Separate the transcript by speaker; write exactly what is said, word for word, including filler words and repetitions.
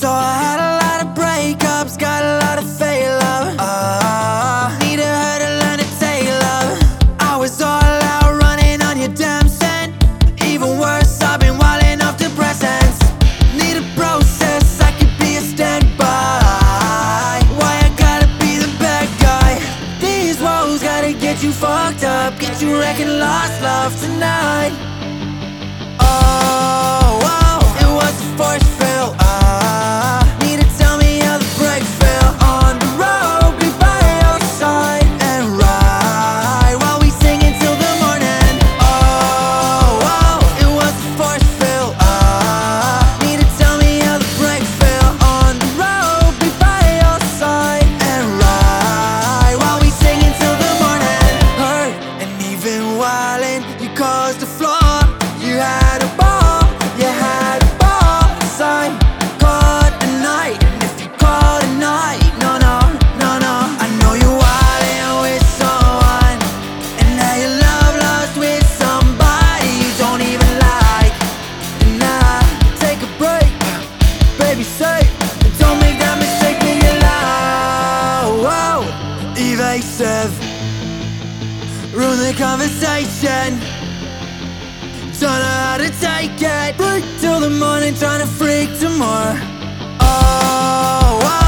Speaker 1: So I had a lot of breakups, got a lot of fail love. uh, Needed her to learn to take love. I was all out running on your damn scent. Even worse, I've been wilding off depressants. Need a process, I could be a standby. Why I gotta be the bad guy? These woes gotta get you fucked up, get you wrecking lost love tonight. Oh, whoa, it was a force fill. uh, Need to tell me how the break fell. On the road, be by your side and ride while we sing until the morning. Oh, whoa, it was a force fill. uh, Need to tell me how the break fell. On the road, be by your side and ride while we sing until the morning. Hurt and even wildin', you caused the flaw. You had a ball, you had a ball inside. Caught the night, and if you caught a night, no, no, no, no. I know you wildin' with someone, and now you're love lost with somebody you don't even like. And now take a break, baby, say, don't make that mistake in your life. Whoa, evasive, ruin the conversation. Don't know how to take it. Break till the morning, trying to freak tomorrow. Oh, oh.